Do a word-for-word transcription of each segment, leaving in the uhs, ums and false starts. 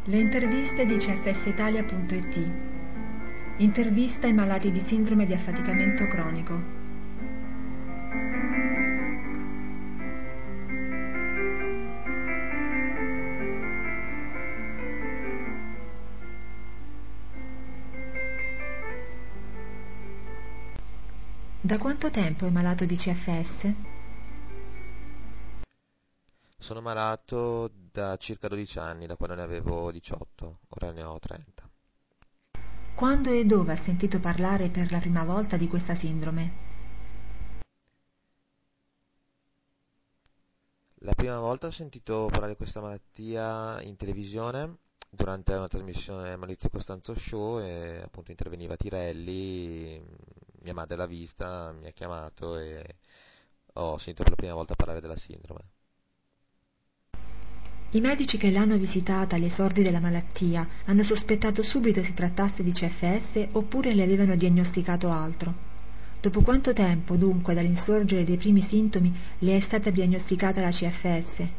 Le interviste di C F S Italia punto it. Intervista ai malati di sindrome di affaticamento cronico. Da quanto tempo è malato di C F S? Sono malato da circa dodici anni, da quando ne avevo diciotto, ora ne ho trenta. Quando e dove ha sentito parlare per la prima volta di questa sindrome? La prima volta ho sentito parlare di questa malattia in televisione durante una trasmissione Maurizio Costanzo Show e appunto interveniva Tirelli, mia madre l'ha vista, mi ha chiamato e ho sentito per la prima volta parlare della sindrome. I medici che l'hanno visitata agli esordi della malattia hanno sospettato subito si trattasse di C F S oppure le avevano diagnosticato altro. Dopo quanto tempo, dunque, dall'insorgere dei primi sintomi le è stata diagnosticata la C F S?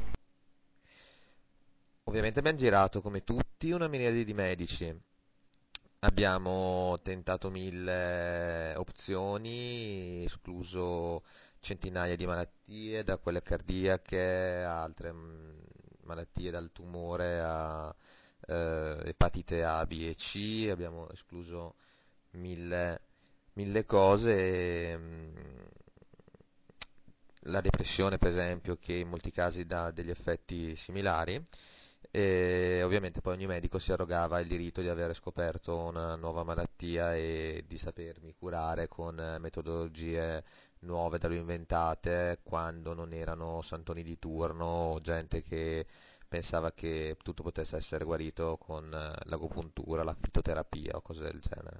Ovviamente abbiamo girato come tutti una miriade di medici. Abbiamo tentato mille opzioni, escluso centinaia di malattie, da quelle cardiache a altre mm, malattie, dal tumore a eh, epatite A, B e C, abbiamo escluso mille, mille cose. E, mm, la depressione, per esempio, che in molti casi dà degli effetti similari. E ovviamente poi ogni medico si arrogava il diritto di aver scoperto una nuova malattia e di sapermi curare con eh, metodologie nuove da lui inventate quando non erano santoni di turno o gente che pensava che tutto potesse essere guarito con eh, l'agopuntura, la fitoterapia o cose del genere.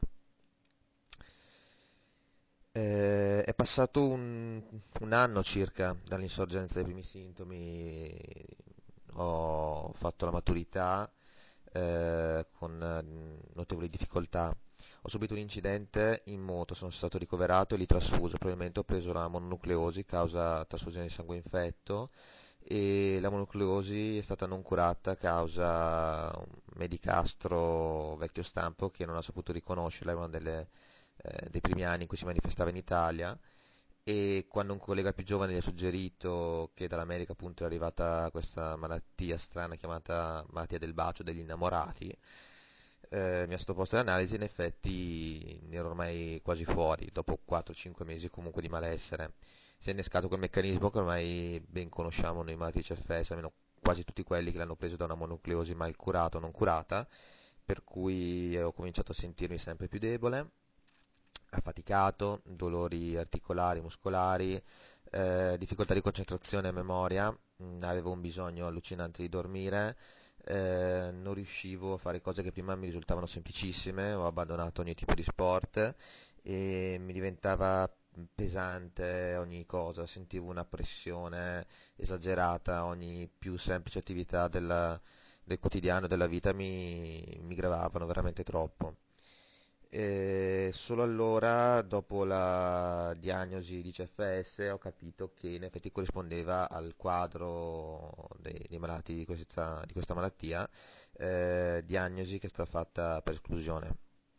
Eh, è passato un, un anno circa dall'insorgenza dei primi sintomi, ho fatto la maturità eh, con eh, notevoli difficoltà. Ho subito un incidente in moto, sono stato ricoverato e lì trasfuso. Probabilmente ho preso la mononucleosi causa trasfusione di sangue infetto e la mononucleosi è stata non curata causa un medicastro vecchio stampo che non ha saputo riconoscerla, è una delle eh, dei primi anni in cui si manifestava in Italia e quando un collega più giovane gli ha suggerito che dall'America appunto è arrivata questa malattia strana chiamata malattia del bacio degli innamorati, eh, mi ha sottoposto all'analisi e in effetti ne ero ormai quasi fuori, dopo quattro cinque mesi comunque di malessere. Si è innescato quel meccanismo che ormai ben conosciamo nei malati di C F S, almeno quasi tutti quelli che l'hanno preso da una mononucleosi mal curata o non curata, per cui ho cominciato a sentirmi sempre più debole, affaticato, dolori articolari, muscolari, eh, difficoltà di concentrazione e memoria, mm, avevo un bisogno allucinante di dormire, eh, non riuscivo a fare cose che prima mi risultavano semplicissime, ho abbandonato ogni tipo di sport e mi diventava pesante ogni cosa, sentivo una pressione esagerata, ogni più semplice attività della- del quotidiano, della vita mi, mi gravavano veramente troppo. E solo allora, dopo la diagnosi di C F S, ho capito che in effetti corrispondeva al quadro dei, dei malati di questa, di questa malattia, eh, diagnosi che è stata fatta per esclusione.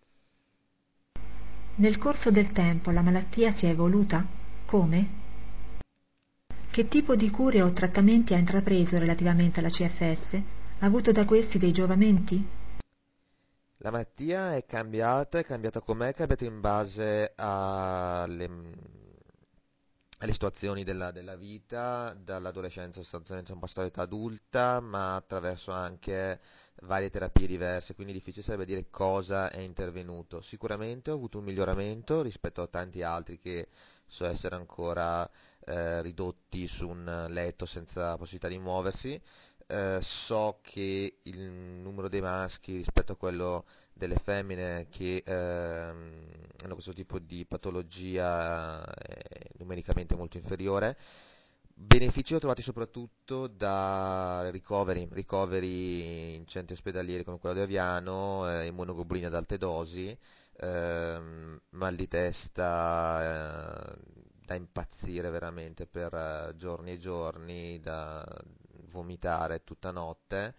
Nel corso del tempo la malattia si è evoluta? Come? Che tipo di cure o trattamenti ha intrapreso relativamente alla C F S? Ha avuto da questi dei giovamenti? La malattia è cambiata, è cambiata com'è, è cambiata in base alle, alle situazioni della, della vita, dall'adolescenza sostanzialmente sono passato all'età adulta, ma attraverso anche varie terapie diverse, quindi difficile sarebbe dire cosa è intervenuto. Sicuramente ho avuto un miglioramento rispetto a tanti altri che so essere ancora eh, ridotti su un letto senza possibilità di muoversi. Eh, so che il numero dei maschi rispetto a quello delle femmine che ehm, hanno questo tipo di patologia è numericamente molto inferiore. Benefici ho trovati soprattutto da ricoveri, ricoveri in centri ospedalieri come quello di Aviano, eh, immunoglobulina ad alte dosi, ehm, mal di testa, eh, da impazzire veramente per eh, giorni e giorni, da vomitare tutta notte,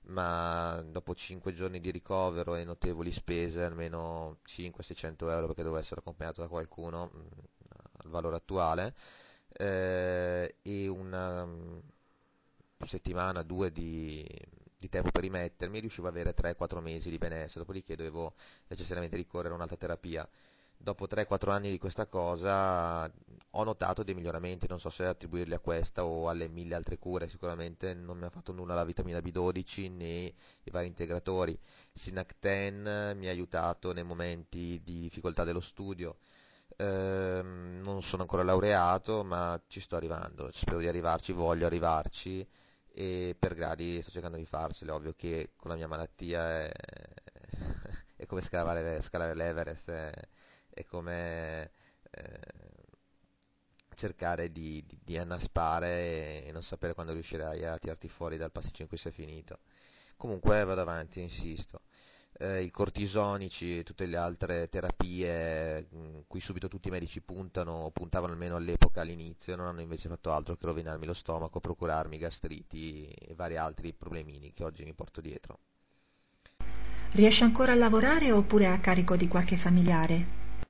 ma dopo cinque giorni di ricovero e notevoli spese, almeno cinquecento-seicento euro perché devo essere accompagnato da qualcuno, mh, al valore attuale, eh, e una mm, settimana, due di, di tempo per rimettermi, riuscivo ad avere tre quattro mesi di benessere, dopodiché dovevo necessariamente ricorrere a un'altra terapia. Dopo tre quattro anni di questa cosa ho notato dei miglioramenti, non so se attribuirli a questa o alle mille altre cure, sicuramente non mi ha fatto nulla la vitamina B dodici né i vari integratori. Sinacten mi ha aiutato nei momenti di difficoltà dello studio. Ehm, non sono ancora laureato, ma ci sto arrivando, spero di arrivarci, voglio arrivarci e per gradi sto cercando di farcela. È ovvio che con la mia malattia è, è come scalare, scalare l'Everest, è, è come eh, cercare di, di- di annaspare e non sapere quando riuscirai a tirarti fuori dal pasticcio in cui sei finito. Comunque vado avanti, insisto. Eh, I cortisonici e tutte le altre terapie mh, cui subito tutti i medici puntano, o puntavano almeno all'epoca, all'inizio, non hanno invece fatto altro che rovinarmi lo stomaco, procurarmi gastriti e vari altri problemini che oggi mi porto dietro. Riesce ancora a lavorare oppure è a carico di qualche familiare?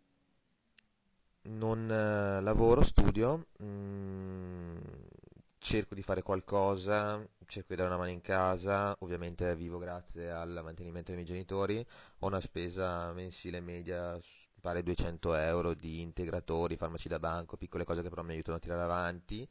Non eh, lavoro, studio, mm, cerco di fare qualcosa, cerco di dare una mano in casa, ovviamente vivo grazie al mantenimento dei miei genitori, ho una spesa mensile media, s- pare duecento euro di integratori, farmaci da banco, piccole cose che però mi aiutano a tirare avanti.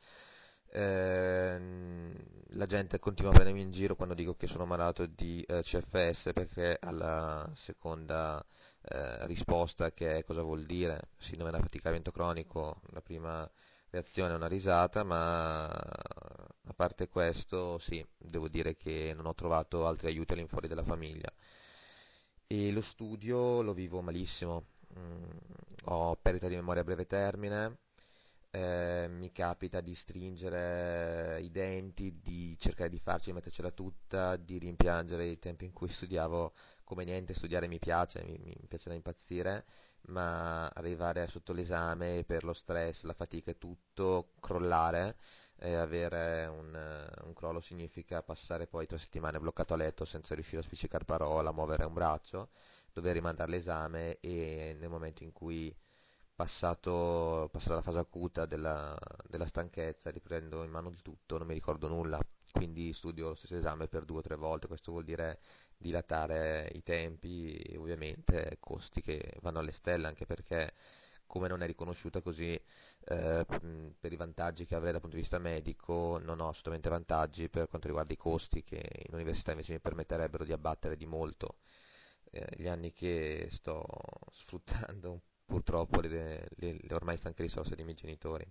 Ehm, la gente continua a prendermi in giro quando dico che sono malato di eh, C F S perché alla seconda eh, risposta, che è cosa vuol dire sindrome da affaticamento cronico, la prima reazione è una risata, ma a parte questo sì, devo dire che non ho trovato altri aiuti all'infuori della famiglia. E lo studio lo vivo malissimo. Mm, ho perdita di memoria a breve termine, eh, mi capita di stringere i denti, di cercare di farci mettercela tutta, di rimpiangere i tempi in cui studiavo come niente. Studiare mi piace, mi, mi piace da impazzire, ma arrivare sotto l'esame per lo stress, la fatica e tutto, crollare e avere un, eh, un crollo significa passare poi tre settimane bloccato a letto senza riuscire a spiccicare parola, a muovere un braccio, dover rimandare l'esame e nel momento in cui passato, passata la fase acuta della, della stanchezza, riprendo in mano il tutto, non mi ricordo nulla, quindi studio lo stesso esame per due o tre volte. Questo vuol dire dilatare i tempi e ovviamente costi che vanno alle stelle, anche perché come non è riconosciuta così, eh, mh, per i vantaggi che avrei dal punto di vista medico, non ho assolutamente vantaggi per quanto riguarda i costi, che in università invece mi permetterebbero di abbattere di molto eh, gli anni che sto sfruttando purtroppo le, le- le ormai stanche risorse dei miei genitori.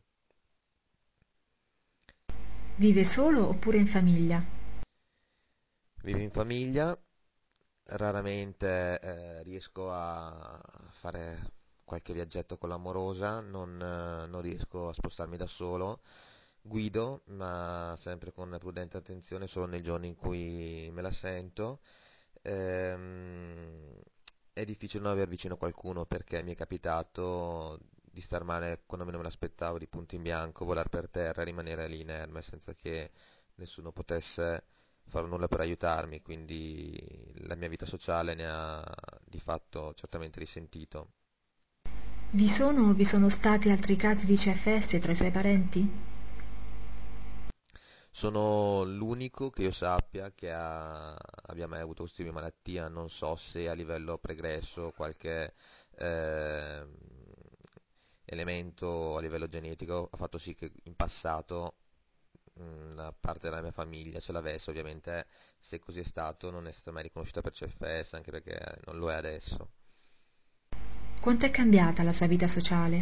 Vive solo oppure in famiglia? Vivo in famiglia, raramente eh, riesco a fare qualche viaggetto con l'amorosa, non, eh, non riesco a spostarmi da solo. Guido, ma sempre con prudente attenzione, solo nei giorni in cui me la sento. Ehm, è difficile non aver vicino qualcuno perché mi è capitato di star male quando meno me l'aspettavo, di punto in bianco, volar per terra, rimanere lì inerme senza che nessuno potesse fare nulla per aiutarmi, quindi la mia vita sociale ne ha di fatto certamente risentito. Vi sono o vi sono stati altri casi di C F S tra i suoi parenti? Sono l'unico che io sappia che ha- abbia mai avuto questo tipo di malattia, non so se a livello pregresso qualche ehm, elemento a livello genetico ha fatto sì che in passato mh, una parte della mia famiglia ce l'avesse. Ovviamente se così è stato non è stata mai riconosciuta per C F S, anche perché non lo è adesso. Quanto è cambiata la sua vita sociale?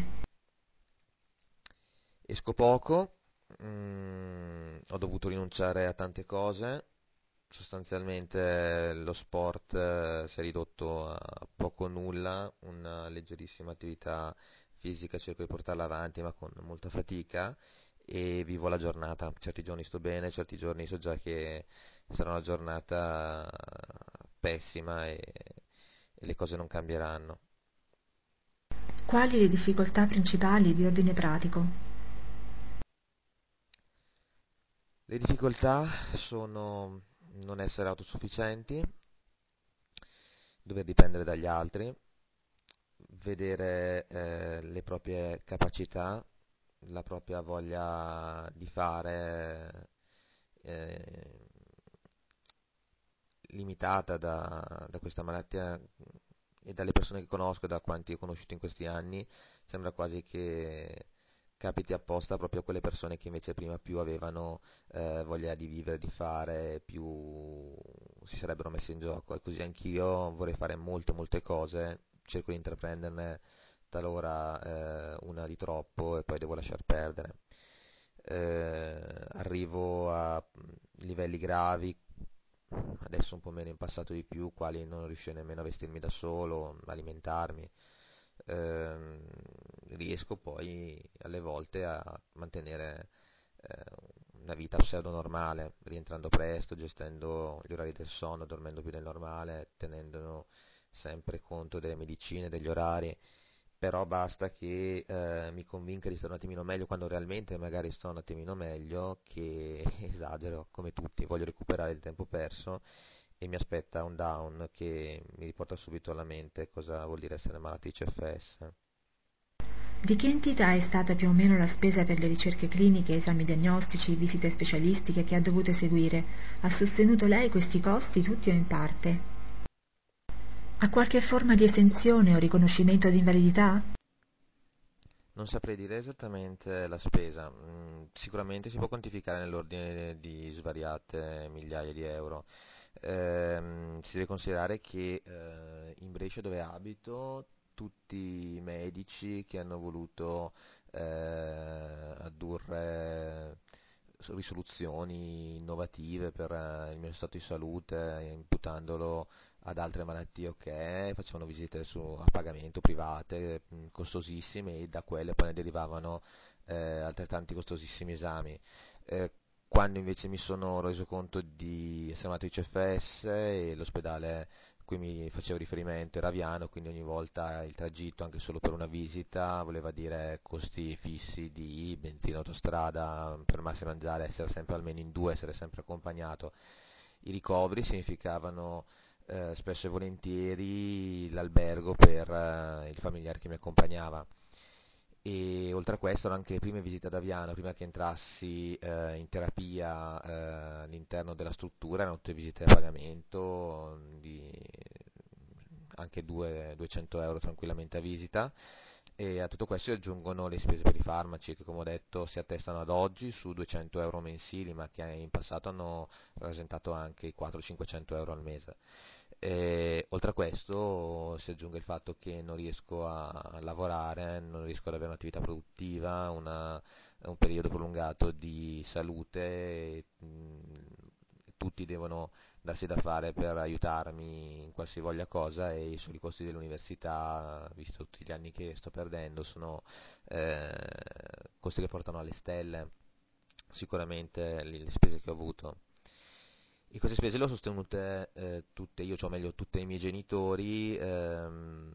Esco poco, mm, ho dovuto rinunciare a tante cose, sostanzialmente lo sport eh, si è ridotto a poco o nulla, una leggerissima attività fisica cerco di portarla avanti ma con molta fatica e vivo la giornata. Certi giorni sto bene, certi giorni so già che sarà una giornata pessima e, e le cose non cambieranno. Quali le difficoltà principali di ordine pratico? Le difficoltà sono non essere autosufficienti, dover dipendere dagli altri, vedere eh, le proprie capacità, la propria voglia di fare eh, limitata da, da questa malattia e dalle persone che conosco, da quanti ho conosciuto in questi anni, sembra quasi che capiti apposta proprio a quelle persone che invece prima più avevano eh, voglia di vivere, di fare, più si sarebbero messi in gioco. E così anch'io vorrei fare molte, molte cose, cerco di intraprenderne talora eh, una di troppo e poi devo lasciar perdere. Eh, arrivo a livelli gravi, adesso un po' meno, in passato di più, quali non riuscire nemmeno a vestirmi da solo, alimentarmi. Ehm, riesco poi alle volte a mantenere eh, una vita pseudo normale, rientrando presto, gestendo gli orari del sonno, dormendo più del normale, tenendo sempre conto delle medicine, degli orari, però basta che eh, mi convinca di stare un attimino meglio quando realmente magari sto un attimino meglio, che esagero come tutti, voglio recuperare il tempo perso e mi aspetta un down che mi riporta subito alla mente cosa vuol dire essere malati di C F S. Di che entità è stata più o meno la spesa per le ricerche cliniche, esami diagnostici, visite specialistiche che ha dovuto eseguire? Ha sostenuto lei questi costi tutti o in parte? Ha qualche forma di esenzione o riconoscimento di invalidità? Non saprei dire esattamente la spesa, mm, sicuramente si può quantificare nell'ordine di svariate migliaia di euro. Ehm, si deve considerare che eh, in Brescia, dove abito, tutti i medici che hanno voluto eh, addurre s- risoluzioni innovative per eh, il mio stato di salute, eh, imputandolo ad altre malattie, ok, facevano visite su, a pagamento private, mh, costosissime, e da quelle poi ne derivavano eh, altrettanti costosissimi esami. Eh, Quando invece mi sono reso conto di essere malato di C F S e l'ospedale a cui mi facevo riferimento era Aviano, quindi ogni volta il tragitto, anche solo per una visita, voleva dire costi fissi di benzina, autostrada, fermarsi a mangiare, essere sempre almeno in due, essere sempre accompagnato. I ricoveri significavano eh, spesso e volentieri l'albergo per eh, il familiare che mi accompagnava. E oltre a questo, anche le prime visite ad Aviano, prima che entrassi eh, in terapia eh, all'interno della struttura, erano tutte visite a pagamento di anche due- duecento euro tranquillamente a visita. E a tutto questo si aggiungono le spese per i farmaci, che come ho detto si attestano ad oggi su duecento euro mensili, ma che in passato hanno rappresentato anche i quattrocento-cinquecento euro al mese. E, oltre a questo si aggiunge il fatto che non riesco a lavorare, non riesco ad avere un'attività produttiva, una- un periodo prolungato di salute, e, mh, tutti devono darsi da fare per aiutarmi in qualsivoglia cosa, e i soli costi dell'università, visto tutti gli anni che sto perdendo, sono eh, costi che portano alle stelle, sicuramente le le spese che ho avuto. E queste spese le ho sostenute eh, tutte io, cioè meglio tutte i miei genitori. Ehm,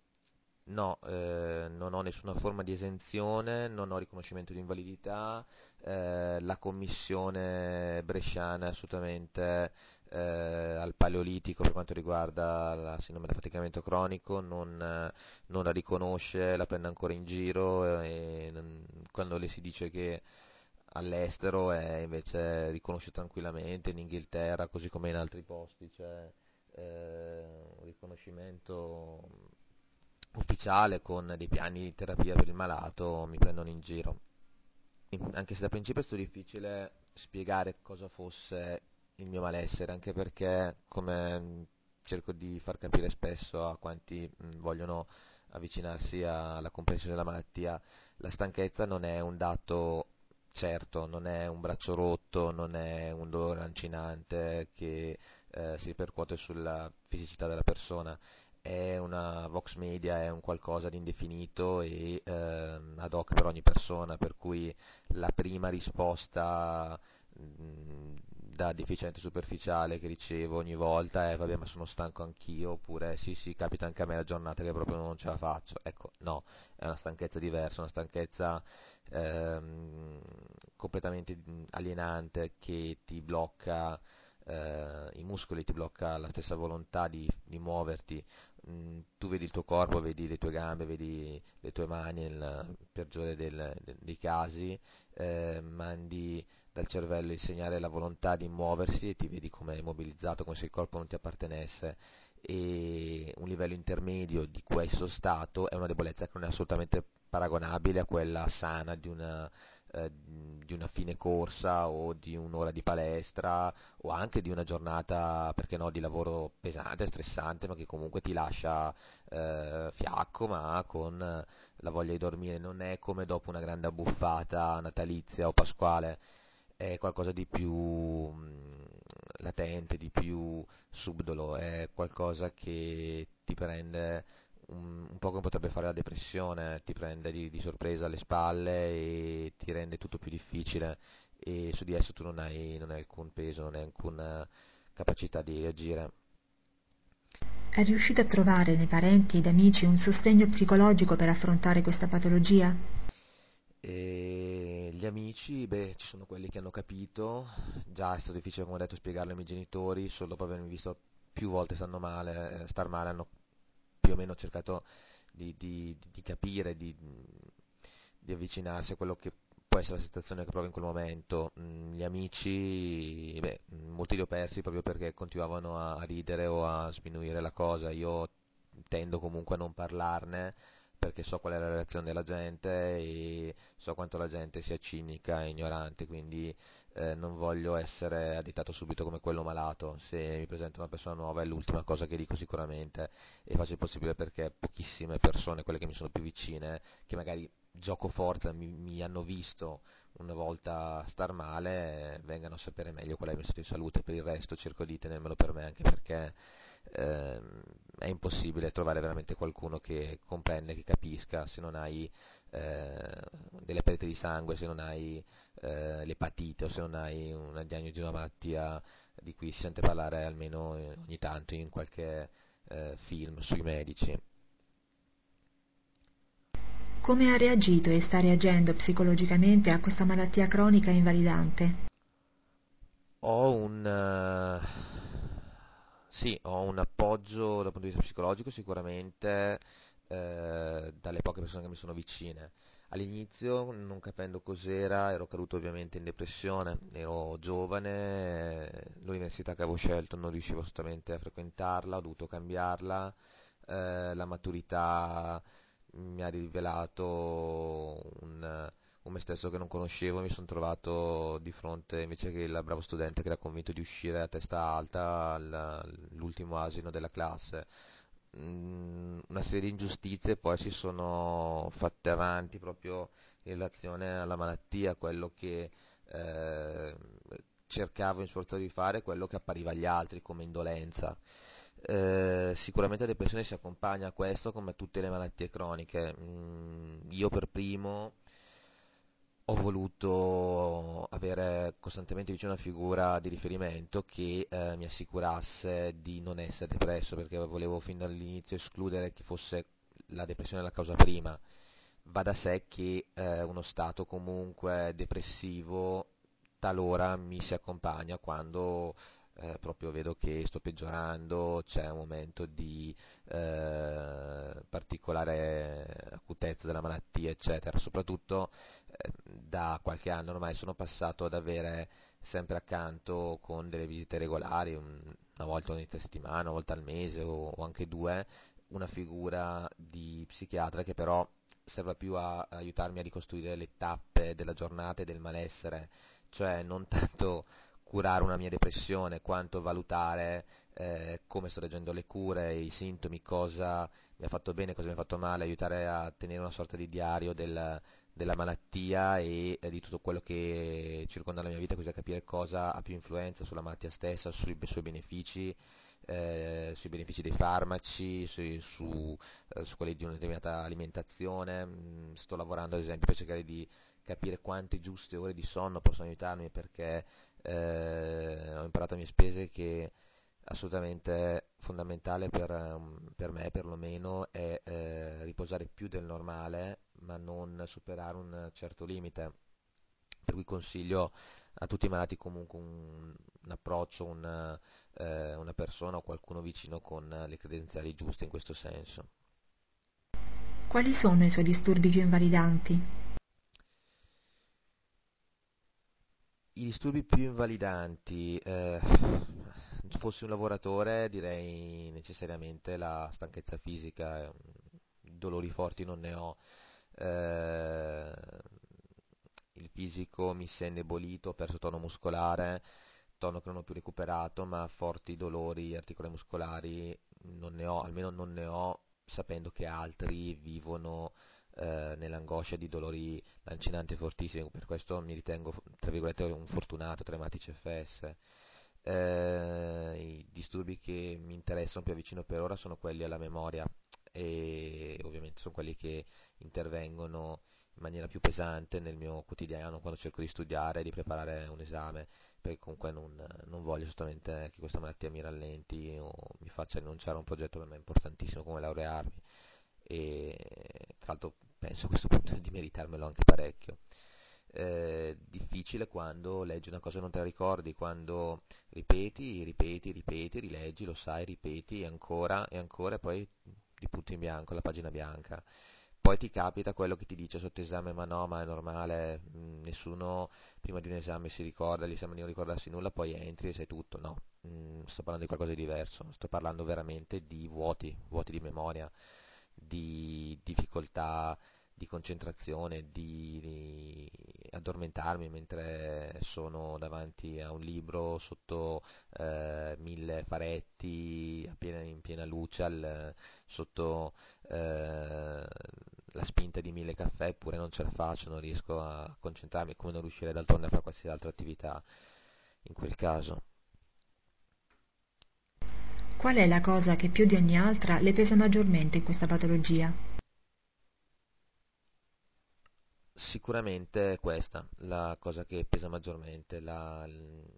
no, eh, non ho nessuna forma di esenzione, non ho riconoscimento di invalidità, eh, la commissione bresciana è assolutamente eh, al paleolitico per quanto riguarda la sindrome da faticamento cronico, non, eh, non la riconosce, la prende ancora in giro, eh, e non- quando le si dice che all'estero è invece riconosciuto tranquillamente, in Inghilterra così come in altri posti, c'è eh, un riconoscimento ufficiale con dei piani di terapia per il malato, mi prendono in giro. Anche se da principio è stato difficile spiegare cosa fosse il mio malessere, anche perché, come mh, cerco di far capire spesso a quanti mh, vogliono avvicinarsi a- alla comprensione della malattia, la stanchezza non è un dato certo, non è un braccio rotto, non è un dolore lancinante che eh, si ripercuote sulla fisicità della persona. È una vox media, è un qualcosa di indefinito e ehm, ad hoc per ogni persona, per cui la prima risposta mh, da deficiente superficiale che ricevo ogni volta è vabbè, ma sono stanco anch'io, oppure sì sì, capita anche a me la giornata che proprio non ce la faccio. Ecco, no, è una stanchezza diversa, una stanchezza ehm, completamente mh, alienante, che ti blocca eh, i muscoli, ti blocca la stessa volontà di, di muoverti. Mm, tu vedi il tuo corpo, vedi le tue gambe, vedi le tue mani, nel peggiore del- de- dei casi, eh, mandi dal cervello il segnale la volontà di muoversi e ti vedi come immobilizzato, come se il corpo non ti appartenesse. E un livello intermedio di questo stato è una debolezza che non è assolutamente paragonabile a quella sana di una, eh, di una fine corsa o di un'ora di palestra o anche di una giornata, perché no, di lavoro pesante, stressante, ma che comunque ti lascia eh, fiacco, ma con la voglia di dormire. Non è come dopo una grande abbuffata natalizia o pasquale, è qualcosa di più mh, latente, di più subdolo, è qualcosa che ti prende un, un po' come potrebbe fare la depressione, ti prende di, di sorpresa alle spalle e ti rende tutto più difficile e su di esso tu non hai, non hai alcun peso, non hai alcuna capacità di reagire. È riuscito a trovare nei parenti ed amici un sostegno psicologico per affrontare questa patologia? E gli amici, beh, ci sono quelli che hanno capito, già è stato difficile, come ho detto, spiegarlo ai miei genitori, solo dopo avermi visto più volte stanno male, eh, star male, hanno più o meno cercato di, di- di- di capire, di, di avvicinarsi a quello che può essere la situazione che provo in quel momento. Mm, Gli amici, beh, mm, molti li ho persi proprio perché continuavano a, a ridere o a sminuire la cosa. Io tendo comunque a non parlarne perché so qual è la reazione della gente e so quanto la gente sia cinica e ignorante, quindi eh, non voglio essere additato subito come quello malato. Se mi presenta una persona nuova è l'ultima cosa che dico sicuramente e faccio il possibile perché pochissime persone, quelle che mi sono più vicine, che magari gioco forza, mi, mi hanno visto una volta star male, eh, vengano a sapere meglio qual è il mio stato di salute. Per il resto cerco di tenermelo per me, anche perché ehm, è impossibile trovare veramente qualcuno che comprende, che capisca se non hai eh, delle perdite di sangue, se non hai eh, l'epatite o se non hai una diagnosi di una malattia di cui si sente parlare almeno eh, ogni tanto in qualche eh, film sui medici. Come ha reagito e sta reagendo psicologicamente a questa malattia cronica e invalidante? Ho un, eh, sì, ho un appoggio dal punto di vista psicologico sicuramente eh, dalle poche persone che mi sono vicine. All'inizio, non capendo cos'era, ero caduto ovviamente in depressione, ero giovane, eh, l'università che avevo scelto non riuscivo assolutamente a frequentarla, ho dovuto cambiarla, eh, la maturità mi ha rivelato un, un me stesso che non conoscevo, mi sono trovato di fronte invece che il bravo studente che era convinto di uscire a testa alta al- all'ultimo asino della classe. Mm, una serie di ingiustizie poi si sono fatte avanti proprio in relazione alla malattia, quello che eh, cercavo in sforzo di fare, quello che appariva agli altri come indolenza. Eh, sicuramente la depressione si accompagna a questo come tutte le malattie croniche. Mm, io per primo ho voluto avere costantemente vicino una figura di riferimento che eh, mi assicurasse di non essere depresso, perché volevo fin dall'inizio escludere che fosse la depressione la causa prima. Va da sé che eh, uno stato comunque depressivo talora mi si accompagna quando eh, proprio vedo che sto peggiorando, c'è un momento di eh, particolare acutezza della malattia, eccetera. Soprattutto eh, da qualche anno ormai sono passato ad avere sempre accanto con delle visite regolari, un- una volta ogni settimana, una volta al mese o, o anche due, una figura di psichiatra che però serve più a, a aiutarmi a ricostruire le tappe della giornata e del malessere, cioè non tanto curare una mia depressione quanto valutare eh, come sto reagendo alle cure, i sintomi, cosa mi ha fatto bene, cosa mi ha fatto male, aiutare a tenere una sorta di diario del, della malattia e eh, di tutto quello che circonda la mia vita, così da capire cosa ha più influenza sulla malattia stessa, sui suoi benefici, eh, sui benefici dei farmaci, sui- su, eh, su quelli di una determinata alimentazione. Mm, sto lavorando ad esempio per cercare di capire quante giuste ore di sonno possono aiutarmi perché eh, ho imparato a mie spese che assolutamente fondamentale per, ehm, per me perlomeno è eh, riposare più del normale ma non superare un certo limite, per cui consiglio a tutti i malati comunque un, un approccio, un, eh, una persona o qualcuno vicino con le credenziali giuste in questo senso. Quali sono i suoi disturbi più invalidanti? I disturbi più invalidanti, eh, fossi un lavoratore direi necessariamente la stanchezza fisica, eh, dolori forti non ne ho, eh, il fisico mi si è indebolito, ho perso tono muscolare, tono che non ho più recuperato, ma forti dolori articolari muscolari non ne ho, almeno non ne ho sapendo che altri vivono eh, nell'angoscia di dolori lancinanti e fortissimi, per questo mi ritengo, tra virgolette, un fortunato tra i mati C F S. Eh, I disturbi che mi interessano più a vicino per ora sono quelli alla memoria e ovviamente sono quelli che intervengono in maniera più pesante nel mio quotidiano quando cerco di studiare e di preparare un esame, perché comunque non, non voglio assolutamente che questa malattia mi rallenti o mi faccia rinunciare a un progetto per me importantissimo come laurearmi e tra l'altro penso a questo punto di meritarmelo anche parecchio. Eh, difficile quando leggi una cosa e non te la ricordi, quando ripeti, ripeti, ripeti, rileggi, lo sai, ripeti e ancora e ancora e poi di punto in bianco, la pagina bianca. Poi ti capita quello che ti dice sotto esame, ma no, ma è normale, mh, nessuno prima di un esame si ricorda, l'esame di non ricordarsi nulla, poi entri e sai tutto. No, mh, sto parlando di qualcosa di diverso, sto parlando veramente di vuoti, vuoti di memoria, di difficoltà di concentrazione, di, di addormentarmi mentre sono davanti a un libro sotto eh, mille faretti, a piena- in piena luce, al- sotto eh, la spinta di mille caffè, eppure non ce la faccio, non riesco a concentrarmi, come non riuscire d'altronde a fare qualsiasi altra attività in quel caso. Qual è la cosa che più di ogni altra le pesa maggiormente in questa patologia? Sicuramente è questa la cosa che pesa maggiormente, la,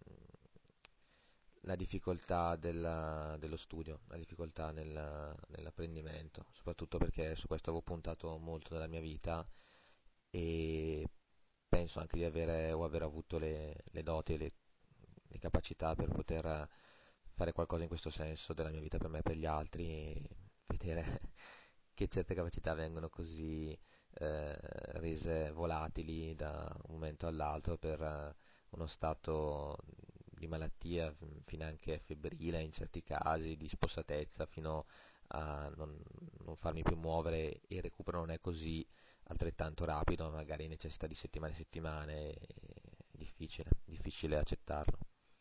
la difficoltà della- dello studio, la difficoltà nella- nell'apprendimento, soprattutto perché su questo avevo puntato molto nella mia vita e penso anche di avere o aver avuto le, le doti e le, le capacità per poter fare qualcosa in questo senso della mia vita per me e per gli altri e vedere che certe capacità vengono così eh, rese volatili da un momento all'altro per eh, uno stato di malattia, fino anche febbrile in certi casi, di spossatezza, fino a non, non farmi più muovere e il recupero non è così altrettanto rapido, magari necessita di settimane e settimane, è difficile, difficile accettarlo.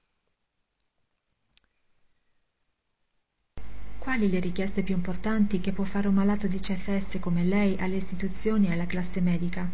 Quali le richieste più importanti che può fare un malato di C F S come lei alle istituzioni e alla classe medica?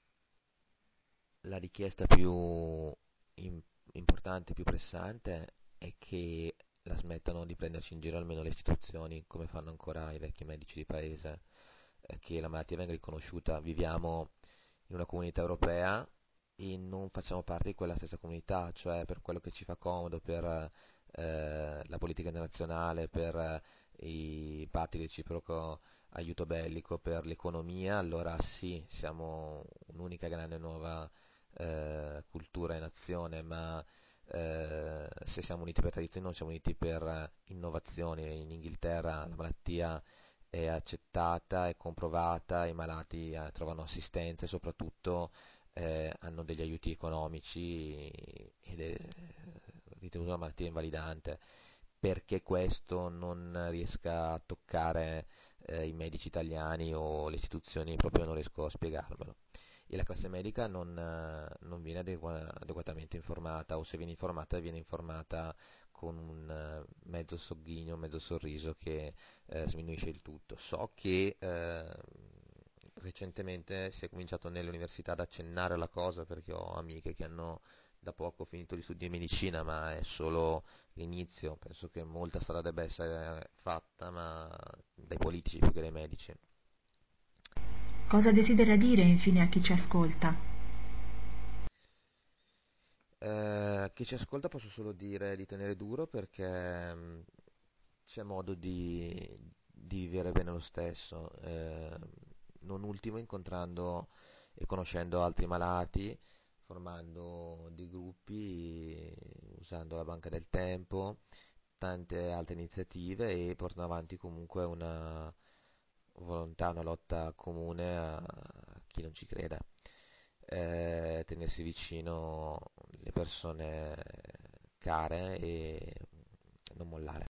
La richiesta più im- importante, più pressante è che la smettano di prenderci in giro almeno le istituzioni, come fanno ancora i vecchi medici di paese, eh, che la malattia venga riconosciuta. Viviamo in una comunità europea e non facciamo parte di quella stessa comunità, cioè per quello che ci fa comodo, per eh, la politica internazionale, per eh, i patti reciproco aiuto bellico, per l'economia, allora sì, siamo un'unica grande nuova eh, cultura e nazione, ma eh, se siamo uniti per tradizione non siamo uniti per eh, innovazioni. In Inghilterra la malattia è accettata, è comprovata, i malati eh, trovano assistenza e soprattutto eh, hanno degli aiuti economici ed è ritenuta una malattia invalidante. Perché questo non riesca a toccare eh, i medici italiani o le istituzioni, proprio non riesco a spiegarmelo. E la classe medica non, eh, non viene adegua- adeguatamente informata, o se viene informata viene informata con un eh, mezzo sogghigno, un mezzo sorriso che eh, sminuisce il tutto. So che eh, recentemente si è cominciato nelle università ad accennare alla cosa perché ho amiche che hanno da poco finito gli studi di medicina, ma è solo l'inizio. Penso che molta strada debba essere fatta, ma dai politici più che dai medici. Cosa desidera dire infine a chi ci ascolta? Eh, chi ci ascolta posso solo dire di tenere duro perché mh, c'è modo di, di vivere bene lo stesso, eh, non ultimo incontrando e conoscendo altri malati, formando dei gruppi, usando la banca del tempo, tante altre iniziative e portano avanti comunque una volontà, una lotta comune a chi non ci creda. Eh, tenersi vicino le persone care e non mollare.